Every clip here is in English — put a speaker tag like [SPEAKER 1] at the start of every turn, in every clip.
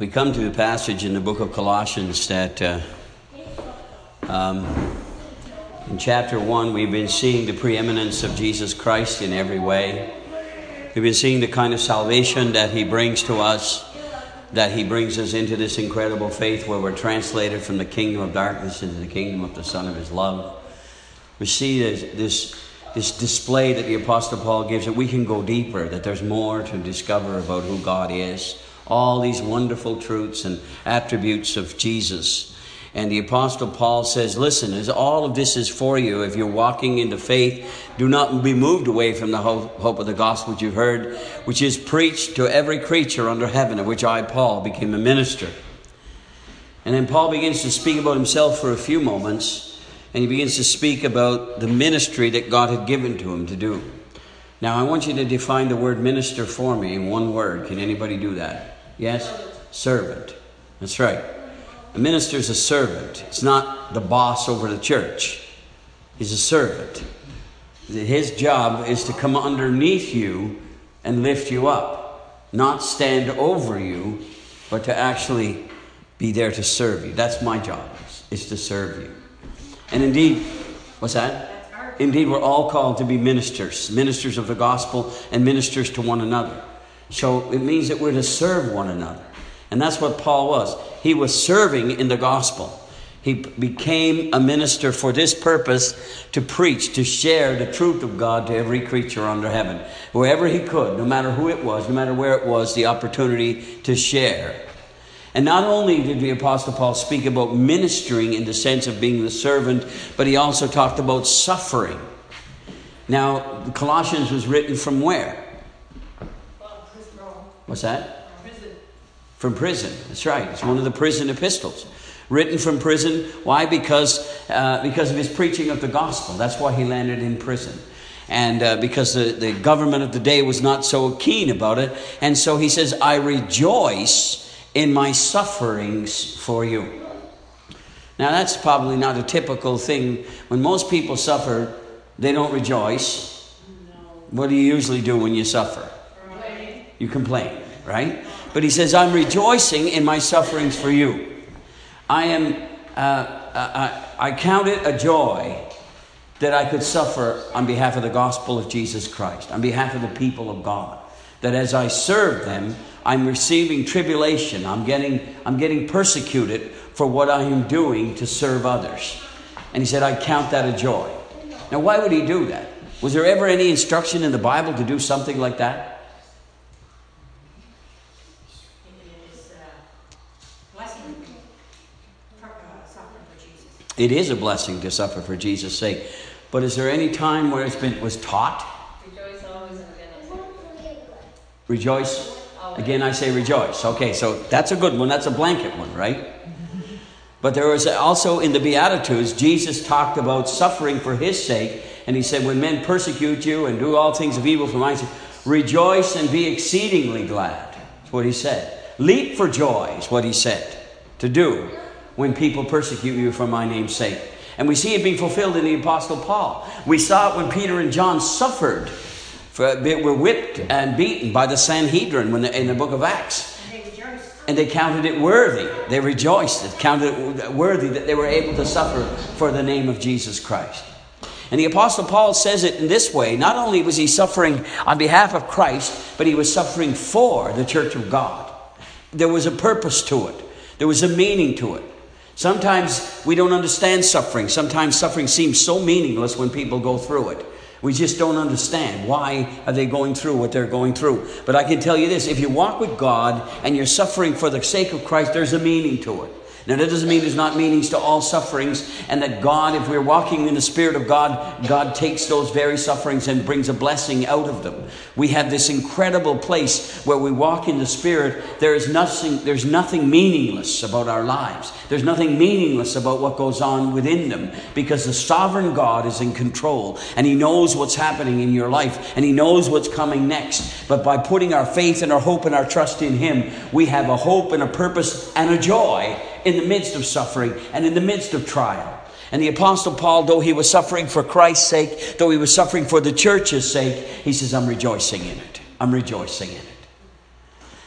[SPEAKER 1] We come to a passage in the book of Colossians that in chapter 1 we've been seeing the preeminence of Jesus Christ in every way. We've been seeing the kind of salvation that He brings to us, that He brings us into this incredible faith where we're translated from the kingdom of darkness into the kingdom of the Son of His love. We see this display that the Apostle Paul gives, that we can go deeper, that there's more to discover about who God is. All these wonderful truths and attributes of Jesus. And the Apostle Paul says, listen, as all of this is for you, if you're walking into faith, do not be moved away from the hope of the gospel which you've heard, which is preached to every creature under heaven, of which I, Paul, became a minister. And then Paul begins to speak about himself for a few moments, and he begins to speak about the ministry that God had given to him to do. Now, I want you to define the word minister for me in one word. Can anybody do that? Yes? Servant. That's right. A minister is a servant. It's not the boss over the church. He's a servant. His job is to come underneath you and lift you up. Not stand over you, but to actually be there to serve you. That's my job, is to serve you. And indeed, what's that? Indeed, we're all called to be ministers. Ministers of the gospel and ministers to one another. So it means that we're to serve one another. And that's what Paul was. He was serving in the gospel. He became a minister for this purpose, to preach, to share the truth of God to every creature under heaven. Wherever he could, no matter who it was, no matter where it was, the opportunity to share. And not only did the Apostle Paul speak about ministering in the sense of being the servant, but he also talked about suffering. Now, Colossians was written from where? What's that? Prison. From prison. That's right. It's one of the prison epistles. Written from prison. Why? Because of his preaching of the gospel. That's why he landed in prison. And because the government of the day was not so keen about it. And so he says, I rejoice in my sufferings for you. Now that's probably not a typical thing. When most people suffer, they don't rejoice. No. What do you usually do when you suffer? You complain, right? But he says, I'm rejoicing in my sufferings for you. I count it a joy that I could suffer on behalf of the gospel of Jesus Christ, on behalf of the people of God. That as I serve them, I'm receiving tribulation. I'm getting persecuted for what I am doing to serve others. And he said, I count that a joy. Now, why would he do that? Was there ever any instruction in the Bible to do something like that? It is a blessing to suffer for Jesus' sake. But is there any time where was taught?
[SPEAKER 2] Rejoice always and again.
[SPEAKER 1] Rejoice. Again, I say rejoice. Okay, so that's a good one. That's a blanket one, right? But there was also in the Beatitudes, Jesus talked about suffering for his sake. And he said, when men persecute you and do all things of evil for my sake, rejoice and be exceedingly glad. That's what he said. Leap for joy is what he said to do when people persecute you for my name's sake. And we see it being fulfilled in the Apostle Paul. We saw it when Peter and John suffered. They were whipped and beaten by the Sanhedrin in the book of Acts. And they counted it worthy. They rejoiced. They counted it worthy that they were able to suffer for the name of Jesus Christ. And the Apostle Paul says it in this way. Not only was he suffering on behalf of Christ, but he was suffering for the church of God. There was a purpose to it. There was a meaning to it. Sometimes we don't understand suffering. Sometimes suffering seems so meaningless when people go through it. We just don't understand. Why are they going through what they're going through? But I can tell you this. If you walk with God and you're suffering for the sake of Christ, there's a meaning to it. Now, that doesn't mean there's not meanings to all sufferings, and that God, if we're walking in the Spirit of God, God takes those very sufferings and brings a blessing out of them. We have this incredible place where we walk in the Spirit. There's nothing meaningless about our lives. There's nothing meaningless about what goes on within them, because the sovereign God is in control, and He knows what's happening in your life, and He knows what's coming next. But by putting our faith and our hope and our trust in Him, we have a hope and a purpose and a joy in the midst of suffering and in the midst of trial. And the Apostle Paul, though he was suffering for Christ's sake, though he was suffering for the church's sake, he says, I'm rejoicing in it. I'm rejoicing in it.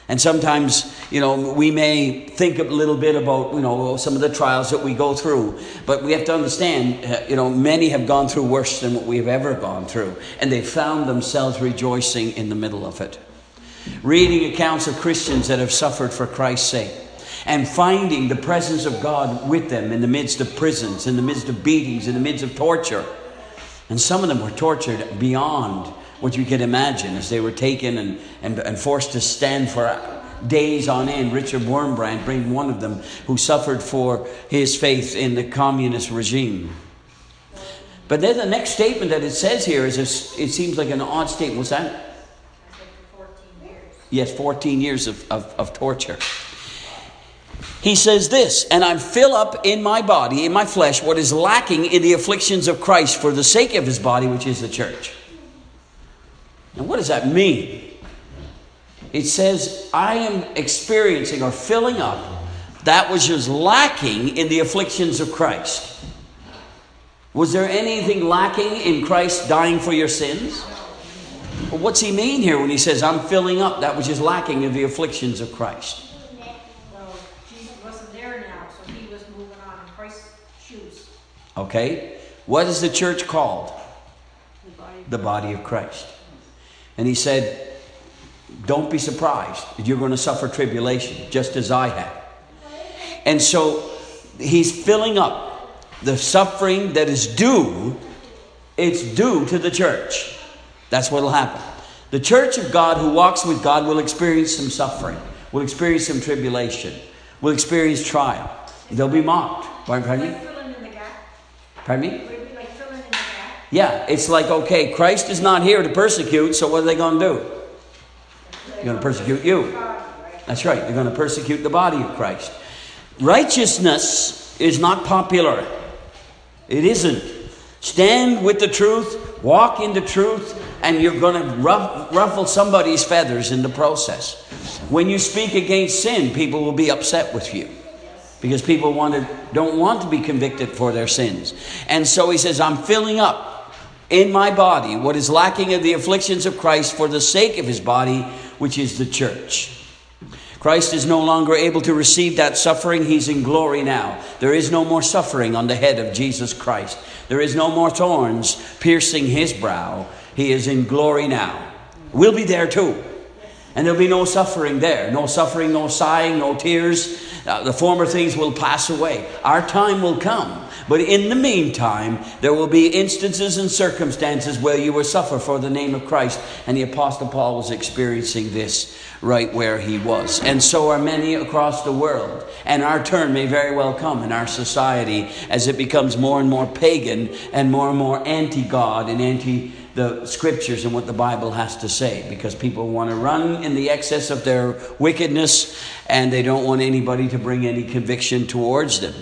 [SPEAKER 1] And sometimes, we may think a little bit about, some of the trials that we go through. But we have to understand, many have gone through worse than what we've ever gone through. And they found themselves rejoicing in the middle of it. Reading accounts of Christians that have suffered for Christ's sake. And finding the presence of God with them in the midst of prisons, in the midst of beatings, in the midst of torture. And some of them were tortured beyond what you could imagine, as they were taken and forced to stand for days on end. Richard Wurmbrand being one of them, who suffered for his faith in the communist regime. But then the next statement that it says here is, it seems like an odd statement. What's that?
[SPEAKER 2] 14 years.
[SPEAKER 1] Yes, 14 years of torture. He says this, and I fill up in my body, in my flesh, what is lacking in the afflictions of Christ for the sake of his body, which is the church. Now, what does that mean? It says, I am experiencing or filling up that which is lacking in the afflictions of Christ. Was there anything lacking in Christ dying for your sins? Well, what's he mean here when he says, I'm filling up that which is lacking in the afflictions of Christ?
[SPEAKER 3] Well, Jesus wasn't there now, so he was moving on in Christ's shoes.
[SPEAKER 1] Okay. What is the church called? The body of Christ. And he said, don't be surprised that you're going to suffer tribulation, just as I have. And so he's filling up the suffering that is due. It's due to the church. That's what will happen. The church of God who walks with God will experience some suffering, will experience some tribulation, will experience trial. They'll be mocked. Pardon me? Pardon me? Yeah, it's like, okay, Christ is not here to persecute, so what are they going to do? They're going to persecute you. That's right, they're going to persecute the body of Christ. Righteousness is not popular. It isn't. Stand with the truth, walk in the truth, and you're going to ruffle somebody's feathers in the process. When you speak against sin, people will be upset with you. Because people don't want to be convicted for their sins. And so he says, I'm filling up in my body what is lacking of the afflictions of Christ for the sake of his body, which is the church. Christ is no longer able to receive that suffering. He's in glory now. There is no more suffering on the head of Jesus Christ. There is no more thorns piercing his brow. He is in glory now. We'll be there too. And there'll be no suffering there. No suffering, no sighing, no tears. The former things will pass away. Our time will come. But in the meantime, there will be instances and circumstances where you will suffer for the name of Christ. And the Apostle Paul was experiencing this right where he was. And so are many across the world. And our turn may very well come in our society as it becomes more and more pagan and more anti-God and anti the scriptures and what the Bible has to say, because people want to run in the excess of their wickedness and they don't want anybody to bring any conviction towards them.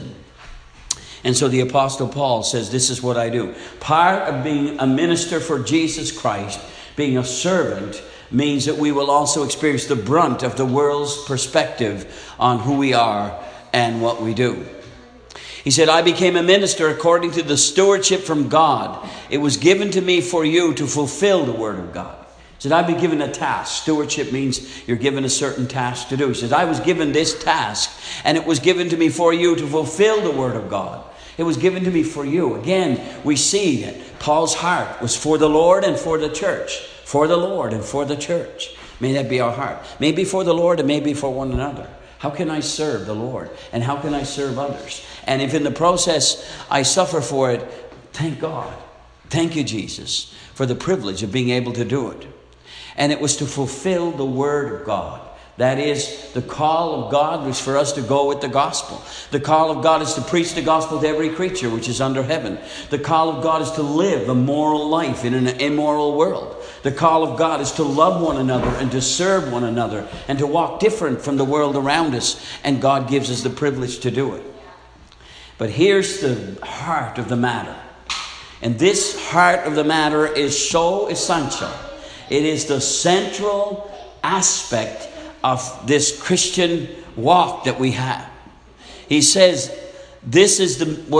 [SPEAKER 1] And so the Apostle Paul says, this is what I do. Part of being a minister for Jesus Christ, being a servant, means that we will also experience the brunt of the world's perspective on who we are and what we do. He said, I became a minister according to the stewardship from God. It was given to me for you to fulfill the word of God. He said, I've been given a task. Stewardship means you're given a certain task to do. He says, I was given this task, and it was given to me for you to fulfill the word of God. It was given to me for you. Again, we see that Paul's heart was for the Lord and for the church. For the Lord and for the church. May that be our heart. Maybe for the Lord and maybe for one another. How can I serve the Lord? And how can I serve others? And if in the process I suffer for it, thank God. Thank you, Jesus, for the privilege of being able to do it. And it was to fulfill the word of God. That is, the call of God was for us to go with the gospel. The call of God is to preach the gospel to every creature which is under heaven. The call of God is to live a moral life in an immoral world. The call of God is to love one another and to serve one another and to walk different from the world around us. And God gives us the privilege to do it. But here's the heart of the matter. And this heart of the matter is so essential. It is the central aspect of this Christian walk that we have. He says, this is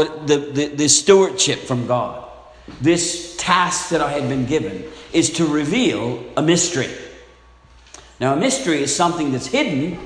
[SPEAKER 1] the stewardship from God. This task that I have been given is to reveal a mystery. Now, a mystery is something that's hidden,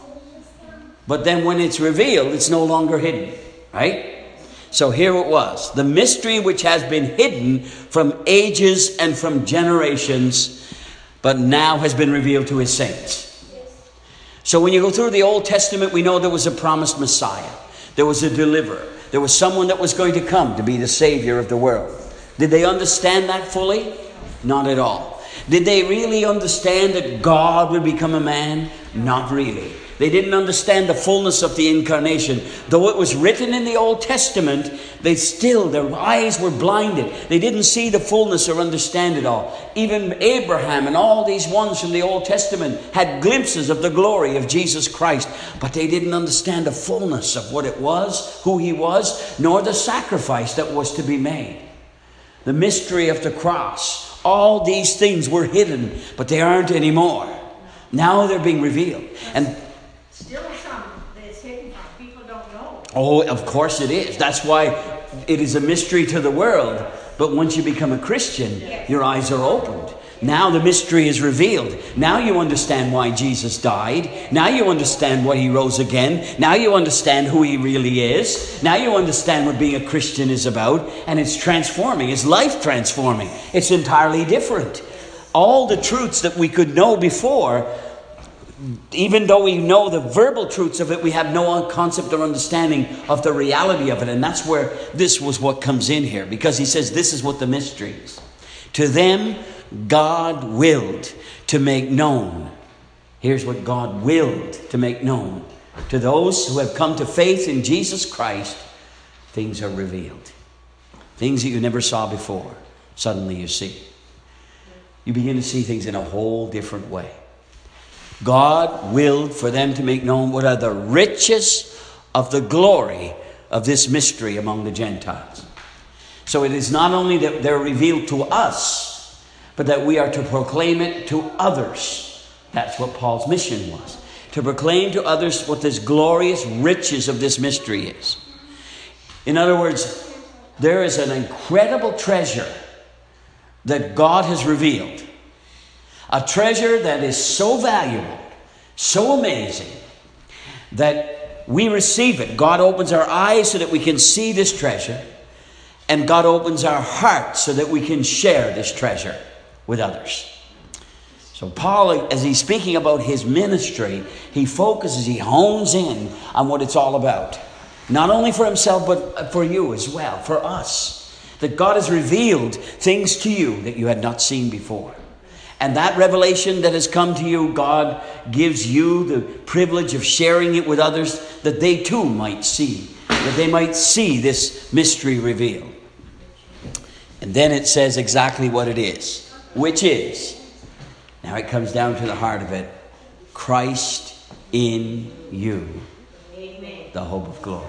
[SPEAKER 1] but then when it's revealed, it's no longer hidden, right? So here it was. The mystery which has been hidden from ages and from generations, but now has been revealed to his saints. So when you go through the Old Testament, we know there was a promised Messiah. There was a deliverer. There was someone that was going to come to be the Savior of the world. Did they understand that fully? Not at all. Did they really understand that God would become a man? Not really. They didn't understand the fullness of the incarnation. Though it was written in the Old Testament, their eyes were blinded. They didn't see the fullness or understand it all. Even Abraham and all these ones from the Old Testament had glimpses of the glory of Jesus Christ, but they didn't understand the fullness of what it was, who he was, nor the sacrifice that was to be made. The mystery of the cross. All these things were hidden, but they aren't anymore. Now they're being revealed. And
[SPEAKER 3] still some that it's hidden from. People don't know.
[SPEAKER 1] oh, of course it is. That's why it is a mystery to the world. But once you become a Christian, your eyes are opened. Now the mystery is revealed. Now you understand why Jesus died. Now you understand why he rose again. Now you understand who he really is. Now you understand what being a Christian is about. And it's transforming. It's life transforming. It's entirely different. All the truths that we could know before, even though we know the verbal truths of it, we have no concept or understanding of the reality of it. And that's where this was what comes in here. Because he says this is what the mystery is. To them, God willed to make known. Here's what God willed to make known. To those who have come to faith in Jesus Christ, things are revealed. Things that you never saw before, suddenly you see. You begin to see things in a whole different way. God willed for them to make known what are the riches of the glory of this mystery among the Gentiles. So it is not only that they're revealed to us, but that we are to proclaim it to others. That's what Paul's mission was. To proclaim to others what this glorious riches of this mystery is. In other words, there is an incredible treasure that God has revealed. A treasure that is so valuable, so amazing, that we receive it. God opens our eyes so that we can see this treasure. And God opens our hearts so that we can share this treasure with others. So Paul, as he's speaking about his ministry, he focuses, he hones in on what it's all about. Not only for himself, but for you as well, for us. That God has revealed things to you that you had not seen before. And that revelation that has come to you, God gives you the privilege of sharing it with others, that they too might see. That they might see this mystery revealed. And then it says exactly what it is. Which is, now it comes down to the heart of it, Christ in you, the hope of glory.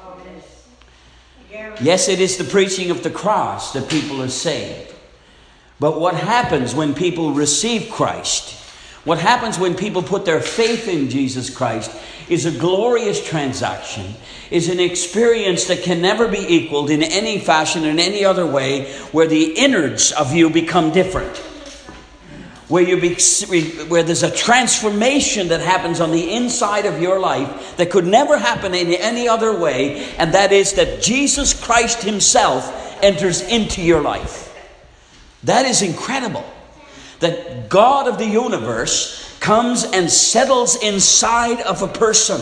[SPEAKER 1] Yes, it is the preaching of the cross that people are saved. But what happens when people receive Christ? What happens when people put their faith in Jesus Christ is a glorious transaction, is an experience that can never be equaled in any fashion, in any other way, where the innards of you become different. Where there's a transformation that happens on the inside of your life that could never happen in any other way, and that is that Jesus Christ himself enters into your life. That is incredible. That God of the universe comes and settles inside of a person.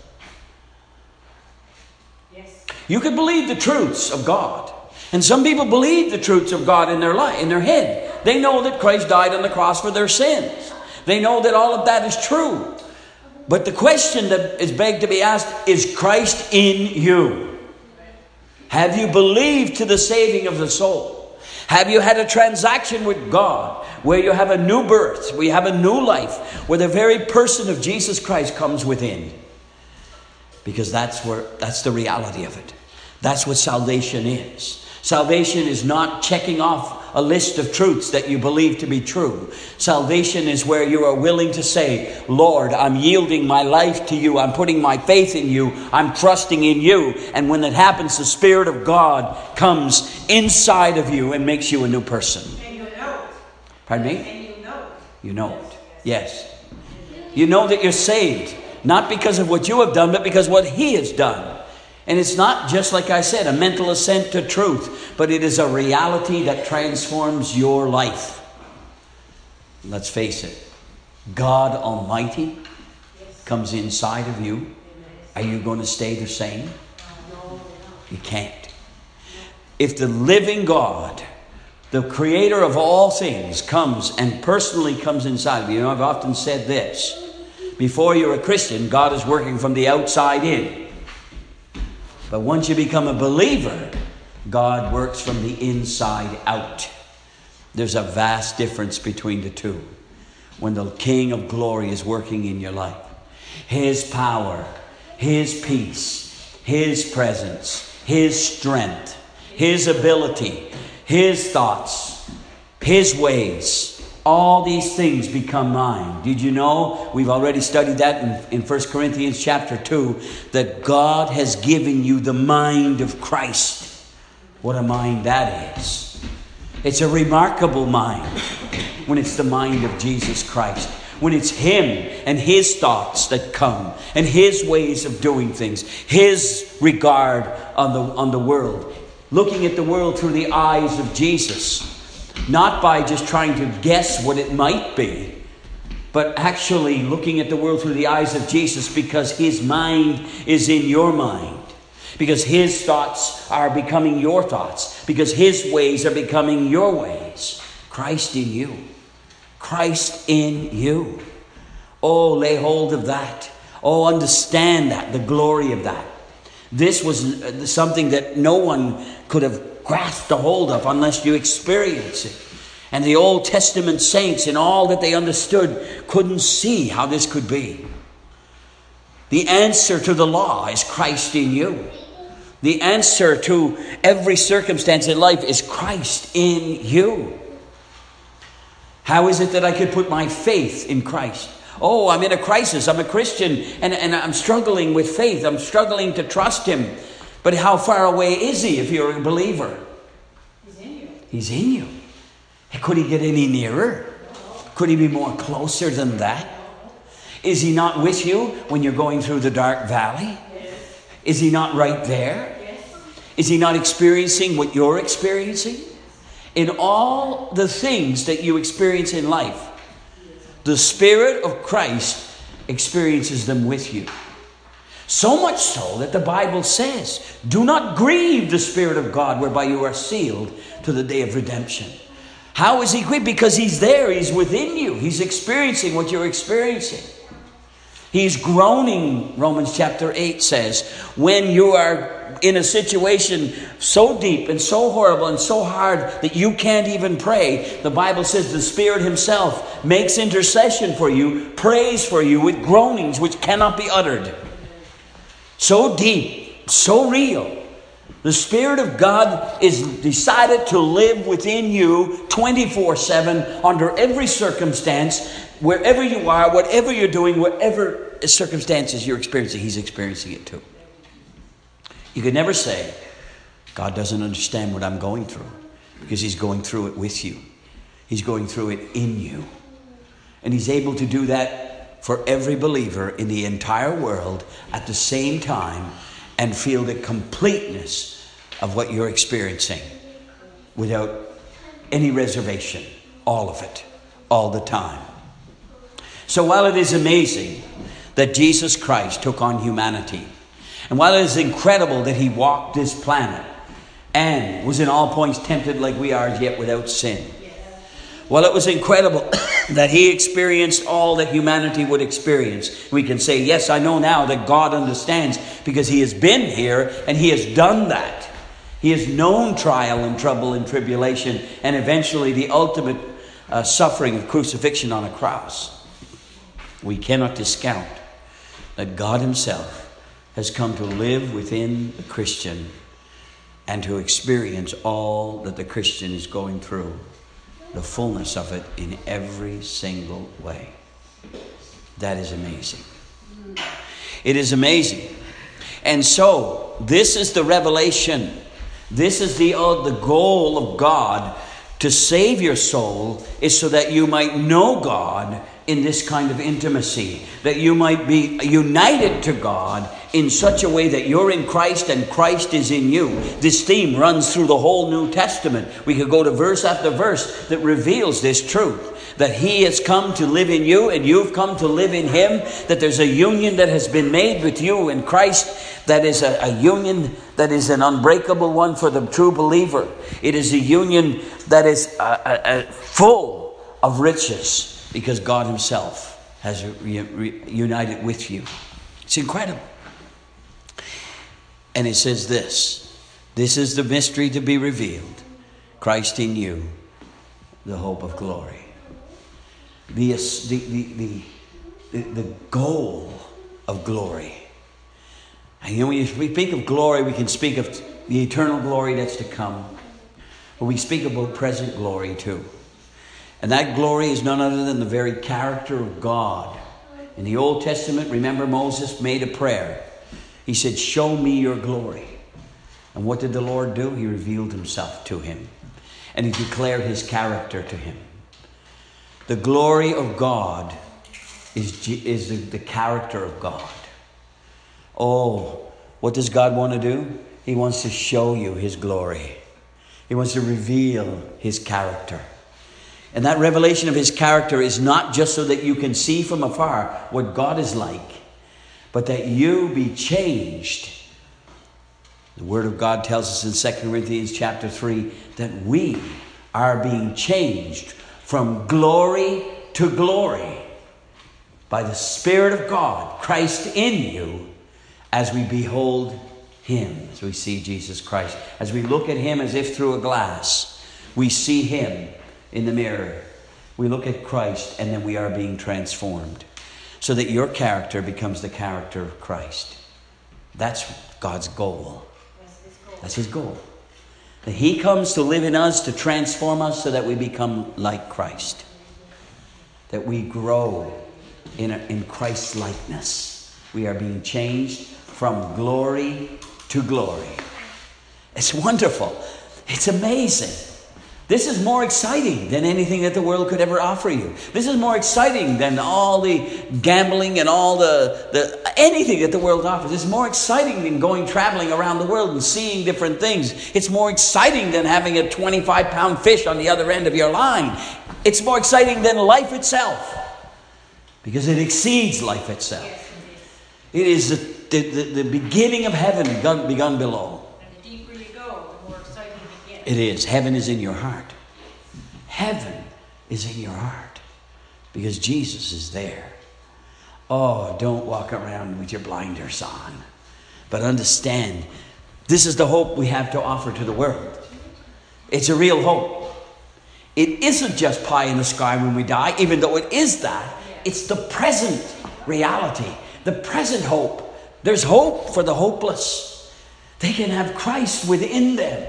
[SPEAKER 3] Yes.
[SPEAKER 1] You could believe the truths of God. And some people believe the truths of God in their life, in their head. They know that Christ died on the cross for their sins. They know that all of that is true. But the question that is begged to be asked, is Christ in you? Have you believed to the saving of the soul? Have you had a transaction with God where you have a new birth, where you have a new life, where the very person of Jesus Christ comes within? Because that's the reality of it. That's what salvation is. Salvation is not checking off a list of truths that you believe to be true. Salvation is where you are willing to say, Lord, I'm yielding my life to you. I'm putting my faith in you. I'm trusting in you. And when that happens, the Spirit of God comes inside of you and makes you a new person.
[SPEAKER 3] And you know it.
[SPEAKER 1] Pardon me?
[SPEAKER 3] And you know it.
[SPEAKER 1] You know it. Yes. You know that you're saved, not because of what you have done, but because what he has done. And it's not just, like I said, a mental assent to truth, but it is a reality that transforms your life. Let's face it, God Almighty comes inside of you. Are you going to stay the same? You can't. If the living God, the creator of all things, comes and personally comes inside of you, I've often said this. Before you're a Christian, God is working from the outside in. But once you become a believer, God works from the inside out. There's a vast difference between the two. When the King of Glory is working in your life, his power, his peace, his presence, his strength, his ability, his thoughts, his ways, all these things become mine. Did you know? We've already studied that in 1 Corinthians chapter 2, that God has given you the mind of Christ. What a mind that is. It's a remarkable mind when it's the mind of Jesus Christ. When it's him and his thoughts that come and his ways of doing things, his regard on the world. Looking at the world through the eyes of Jesus. Not by just trying to guess what it might be, but actually looking at the world through the eyes of Jesus, because his mind is in your mind. Because his thoughts are becoming your thoughts. Because his ways are becoming your ways. Christ in you. Christ in you. Oh, lay hold of that. Oh, understand that, the glory of that. This was something that no one could have grasped a hold of unless you experience it. And the Old Testament saints, in all that they understood, couldn't see how this could be. The answer to the law is Christ in you. The answer to every circumstance in life is Christ in you. How is it that I could put my faith in Christ? Oh, I'm in a crisis. I'm a Christian and I'm struggling with faith. I'm struggling to trust him. But how far away is he if you're a believer?
[SPEAKER 3] He's in you.
[SPEAKER 1] He's in you. Could he get any nearer? Could he be more closer than that? Is he not with you when you're going through the dark valley? Is he not right there? Is he not experiencing what you're experiencing? In all the things that you experience in life, the Spirit of Christ experiences them with you. So much so that the Bible says, do not grieve the Spirit of God whereby you are sealed to the day of redemption. How is he grieved? Because he's there. He's within you. He's experiencing what you're experiencing. He's groaning, Romans chapter 8 says, when you are in a situation so deep and so horrible and so hard that you can't even pray. The Bible says the Spirit himself makes intercession for you, prays for you with groanings which cannot be uttered. So deep, so real. The Spirit of God is decided to live within you 24/7 under every circumstance, wherever you are, whatever you're doing, whatever circumstances you're experiencing, he's experiencing it too. You could never say, God doesn't understand what I'm going through, because he's going through it with you. He's going through it in you. And he's able to do that for every believer in the entire world at the same time and feel the completeness of what you're experiencing without any reservation. All of it. All the time. So while it is amazing that Jesus Christ took on humanity, and while it is incredible that he walked this planet and was in all points tempted like we are, yet without sin, while it was incredible that he experienced all that humanity would experience, we can say, yes, I know now that God understands, because he has been here and he has done that. He has known trial and trouble and tribulation and eventually the ultimate suffering of crucifixion on a cross. We cannot discount that God himself has come to live within the Christian and to experience all that the Christian is going through, the fullness of it in every single way. That is amazing. It is amazing. And so, this is the revelation. This is the goal of God to save your soul, is so that you might know God in this kind of intimacy, that you might be united to God in such a way that you're in Christ and Christ is in you. This theme runs through the whole New Testament. We could go to verse after verse that reveals this truth, that He has come to live in you and you've come to live in Him, that there's a union that has been made with you in Christ, that is a union that is an unbreakable one for the true believer. It is a union that is full of riches, because God Himself has united with you. It's incredible. And it says this is the mystery to be revealed. Christ in you, the hope of glory. The goal of glory. And when we speak of glory, we can speak of the eternal glory that's to come. But we speak about present glory too. And that glory is none other than the very character of God. In the Old Testament, remember Moses made a prayer. He said, show me your glory. And what did the Lord do? He revealed Himself to him. And He declared His character to him. The glory of God is the character of God. Oh, what does God want to do? He wants to show you His glory. He wants to reveal His character. And that revelation of His character is not just so that you can see from afar what God is like, but that you be changed. The Word of God tells us in 2 Corinthians chapter 3 that we are being changed from glory to glory by the Spirit of God, Christ in you, as we behold Him, as we see Jesus Christ. As we look at Him as if through a glass, we see Him in the mirror. We look at Christ and then we are being transformed so that your character becomes the character of Christ. That's God's goal. That's His goal. That He comes to live in us, to transform us so that we become like Christ. That we grow in Christ's likeness. We are being changed from glory to glory. It's wonderful. It's amazing. This is more exciting than anything that the world could ever offer you. This is more exciting than all the gambling and all the anything that the world offers. It's more exciting than going traveling around the world and seeing different things. It's more exciting than having a 25-pound fish on the other end of your line. It's more exciting than life itself, because it exceeds life itself. It is the beginning of heaven begun below. It is. Heaven is in your heart. Heaven is in your heart because Jesus is there. Oh, don't walk around with your blinders on, but understand this is the hope we have to offer to the world. It's a real hope. It isn't just pie in the sky when we die, even though it is that. It's the present reality, the present hope. There's hope for the hopeless. They can have Christ within them.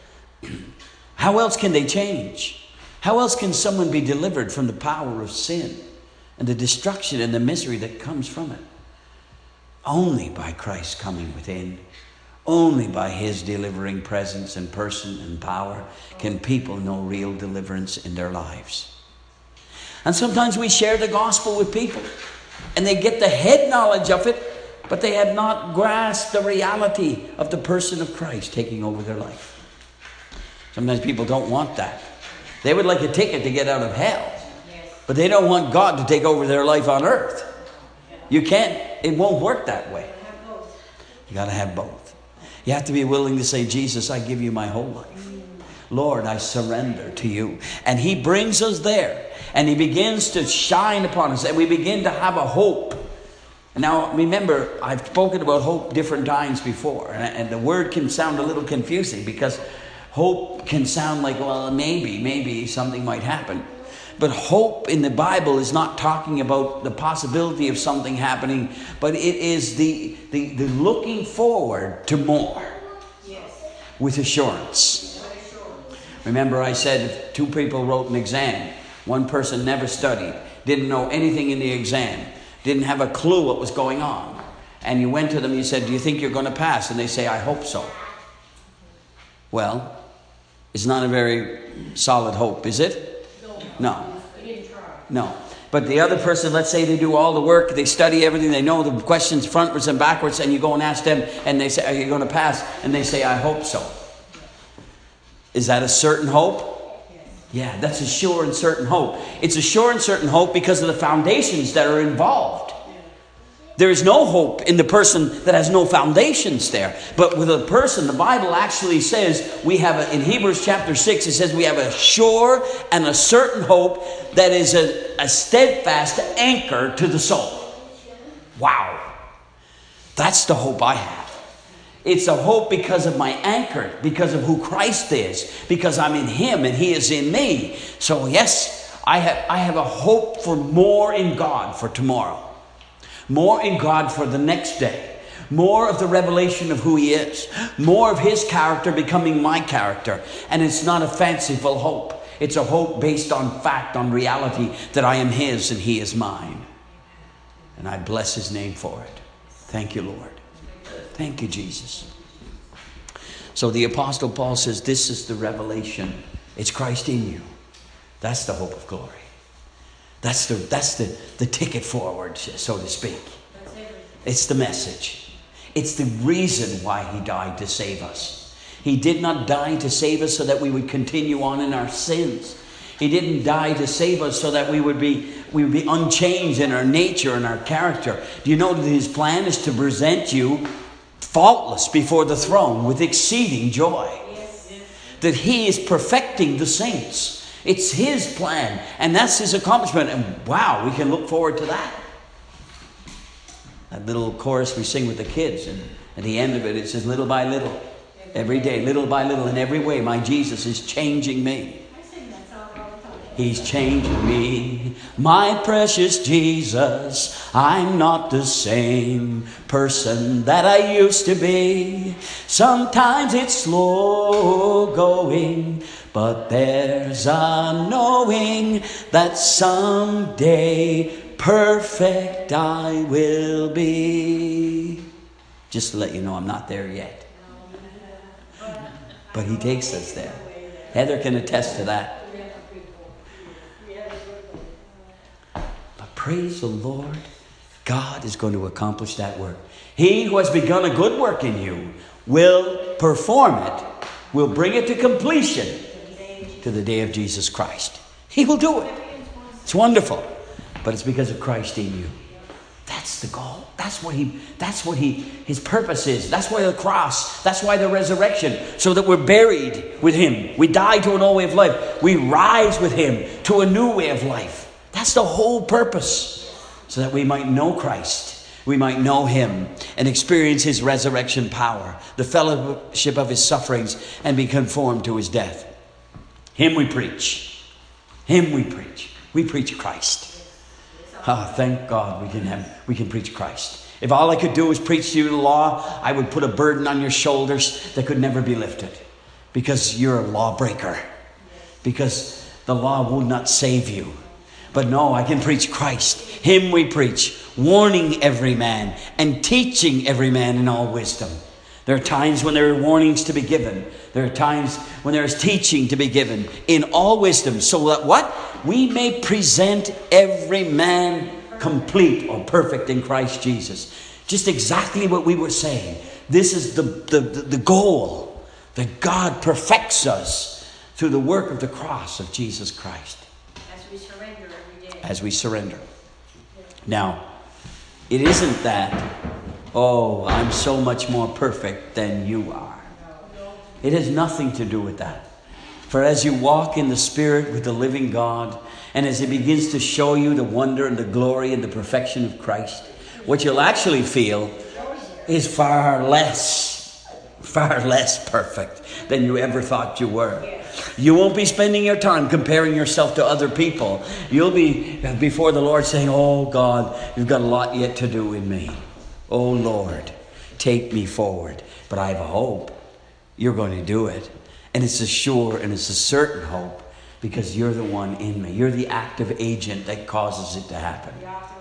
[SPEAKER 1] How else can they change? How else can someone be delivered from the power of sin and the destruction and the misery that comes from it? Only by Christ coming within. Only by His delivering presence and person and power can people know real deliverance in their lives. And sometimes we share the gospel with people and they get the head knowledge of it, but they have not grasped the reality of the person of Christ taking over their life. Sometimes people don't want that. They would like a ticket to get out of hell. But they don't want God to take over their life on earth. You can't. It won't work that way. You got to have both. You have to be willing to say, Jesus, I give you my whole life. Lord, I surrender to you. And He brings us there. And He begins to shine upon us. And we begin to have a hope. Now, remember, I've spoken about hope different times before. And the word can sound a little confusing because hope can sound like, well, maybe something might happen. But hope in the Bible is not talking about the possibility of something happening, but it is the looking forward to more. Yes. With assurance. Remember I said if two people wrote an exam, one person never studied, didn't know anything in the exam, didn't have a clue what was going on. And you went to them and you said, do you think you're going to pass? And they say, I hope so. Well, it's not a very solid hope, is it? No. No. But the other person, let's say they do all the work, they study everything, they know the questions frontwards and backwards, and you go and ask them, and they say, are you going to pass? And they say, I hope so. Is that a certain hope? Yeah, that's a sure and certain hope. It's a sure and certain hope because of the foundations that are involved. There is no hope in the person that has no foundations there. But with a person, the Bible actually says we have, in Hebrews chapter 6, it says we have a sure and a certain hope that is a steadfast anchor to the soul. Wow. That's the hope I have. It's a hope because of my anchor, because of who Christ is, because I'm in Him and He is in me. So yes, I have a hope for more in God for tomorrow. More in God for the next day. More of the revelation of who He is. More of His character becoming my character. And it's not a fanciful hope. It's a hope based on fact, on reality, that I am His and He is mine. And I bless His name for it. Thank you, Lord. Thank you, Jesus. So the Apostle Paul says, this is the revelation. It's Christ in you. That's the hope of glory. That's the ticket forward, so to speak. It's the message. It's the reason why He died to save us. He did not die to save us so that we would continue on in our sins. He didn't die to save us so that we would be unchanged in our nature and our character. Do you know that His plan is to present you faultless before the throne with exceeding joy? That He is perfecting the saints. It's His plan, and that's His accomplishment. And wow, we can look forward to that. That little chorus we sing with the kids, and at the end of it, it says, little by little, every day, little by little, in every way, my Jesus is changing me. He's changing me, my precious Jesus. I'm not the same person that I used to be. Sometimes it's slow going, but there's a knowing that someday perfect I will be. Just to let you know, I'm not there yet. But He takes us there. Heather can attest to that. But praise the Lord, God is going to accomplish that work. He who has begun a good work in you will perform it, will bring it to completion to the day of Jesus Christ. He will do it. It's wonderful. But it's because of Christ in you. That's the goal. That's what His purpose is. That's why the cross. That's why the resurrection. So that we're buried with Him. We die to an old way of life. We rise with Him to a new way of life. That's the whole purpose. So that we might know Christ. We might know Him and experience His resurrection power. The fellowship of His sufferings and be conformed to His death. Him we preach. Him we preach. We preach Christ. Thank God we can preach Christ. If all I could do was preach to you the law, I would put a burden on your shoulders that could never be lifted. Because you're a lawbreaker. Because the law would not save you. But no, I can preach Christ. Him we preach, warning every man and teaching every man in all wisdom. There are times when there are warnings to be given. There are times when there is teaching to be given in all wisdom. So that what? We may present every man complete or perfect in Christ Jesus. Just exactly what we were saying. This is the goal. That God perfects us through the work of the cross of Jesus Christ.
[SPEAKER 3] As we surrender every day.
[SPEAKER 1] As we surrender. Now, it isn't that, oh, I'm so much more perfect than you are. It has nothing to do with that. For as you walk in the Spirit with the living God, and as He begins to show you the wonder and the glory and the perfection of Christ, what you'll actually feel is far less perfect than you ever thought you were. You won't be spending your time comparing yourself to other people. You'll be before the Lord saying, oh God, you've got a lot yet to do in me. Oh Lord, take me forward. But I have a hope. You're going to do it. And it's a sure and it's a certain hope because you're the one in me. You're the active agent that causes it to happen.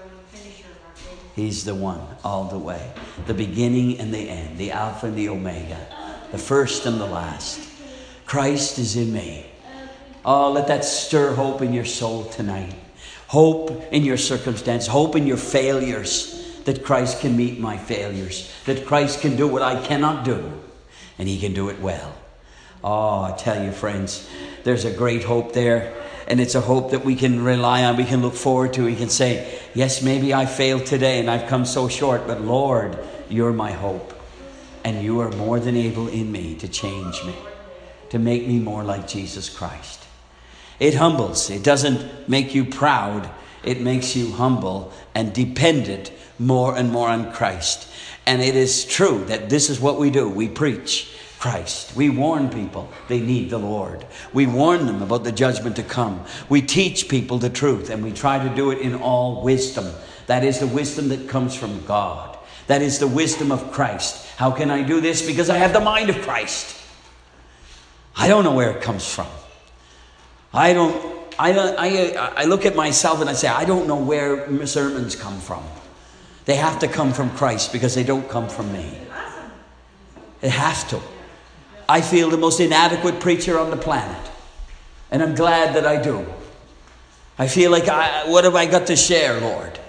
[SPEAKER 1] He's the one all the way. The beginning and the end. The Alpha and the Omega. The first and the last. Christ is in me. Oh, let that stir hope in your soul tonight. Hope in your circumstance. Hope in your failures. That Christ can meet my failures. That Christ can do what I cannot do. And he can do it well. Oh, I tell you, friends, there's a great hope there. And it's a hope that we can rely on. We can look forward to. We can say, yes, maybe I failed today and I've come so short. But Lord, you're my hope. And you are more than able in me to change me. To make me more like Jesus Christ. It humbles. It doesn't make you proud. It makes you humble and dependent more and more on Christ. And it is true that this is what we do. We preach Christ. We warn people they need the Lord. We warn them about the judgment to come. We teach people the truth, and we try to do it in all wisdom. That is the wisdom that comes from God. That is the wisdom of Christ. How can I do this? Because I have the mind of Christ. I don't know where it comes from. I look at myself and I say, I don't know where sermons come from. They have to come from Christ because they don't come from me. It has to. I feel the most inadequate preacher on the planet. And I'm glad that I do. I feel like, what have I got to share, Lord?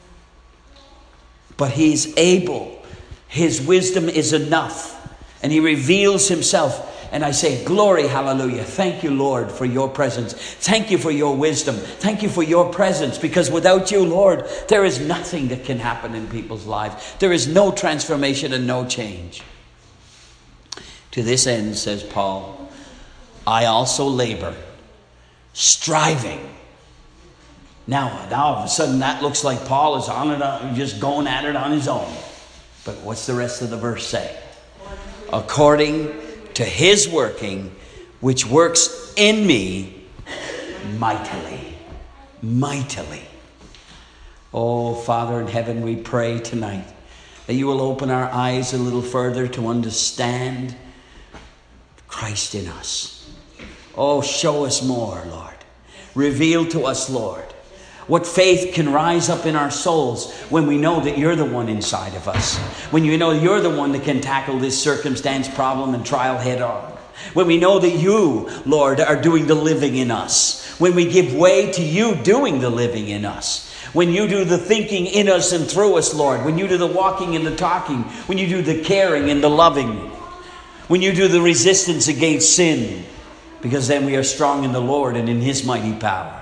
[SPEAKER 1] But he's able. His wisdom is enough. And he reveals himself. And I say, glory, hallelujah. Thank you, Lord, for your presence. Thank you for your wisdom. Thank you for your presence. Because without you, Lord, there is nothing that can happen in people's lives. There is no transformation and no change. To this end, says Paul, I also labor, striving. Now all of a sudden that looks like Paul is on it, just going at it on his own. But what's the rest of the verse say? According to his working, which works in me mightily. Mightily. Oh, Father in heaven, we pray tonight that you will open our eyes a little further to understand Christ in us. Oh, show us more, Lord. Reveal to us, Lord, what faith can rise up in our souls when we know that you're the one inside of us. When you know you're the one that can tackle this circumstance, problem, and trial head on. When we know that you, Lord, are doing the living in us. When we give way to you doing the living in us. When you do the thinking in us and through us, Lord. When you do the walking and the talking. When you do the caring and the loving. When you do the resistance against sin. Because then we are strong in the Lord and in his mighty power.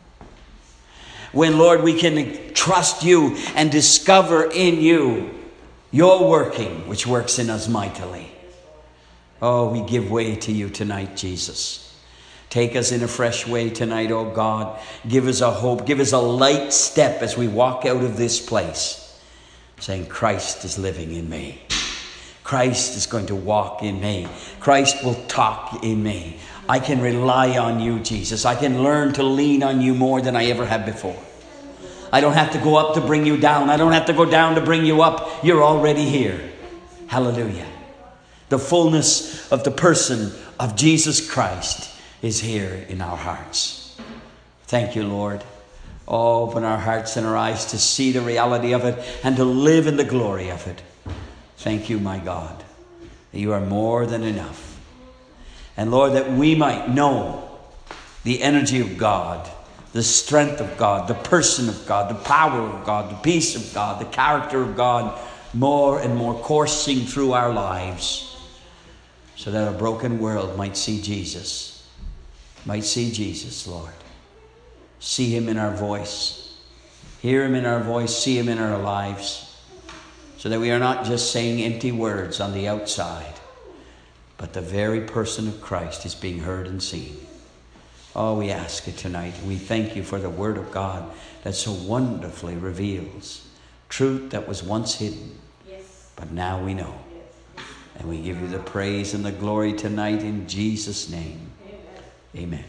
[SPEAKER 1] When, Lord, we can trust you and discover in you your working, which works in us mightily. Oh, we give way to you tonight, Jesus. Take us in a fresh way tonight, oh God. Give us a hope. Give us a light step as we walk out of this place, saying, Christ is living in me. Christ is going to walk in me. Christ will talk in me. I can rely on you, Jesus. I can learn to lean on you more than I ever have before. I don't have to go up to bring you down. I don't have to go down to bring you up. You're already here. Hallelujah. The fullness of the person of Jesus Christ is here in our hearts. Thank you, Lord. Oh, open our hearts and our eyes to see the reality of it and to live in the glory of it. Thank you, my God, that you are more than enough. And Lord, that we might know the energy of God, the strength of God, the person of God, the power of God, the peace of God, the character of God, more and more coursing through our lives, so that a broken world might see Jesus. Might see Jesus, Lord. See him in our voice. Hear him in our voice. See him in our lives. So that we are not just saying empty words on the outside, but the very person of Christ is being heard and seen. Oh, we ask it tonight. We thank you for the word of God that so wonderfully reveals truth that was once hidden, but now we know. And we give you the praise and the glory tonight in Jesus' name. Amen.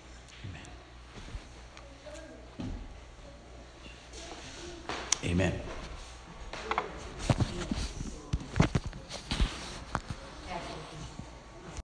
[SPEAKER 1] Amen. Amen.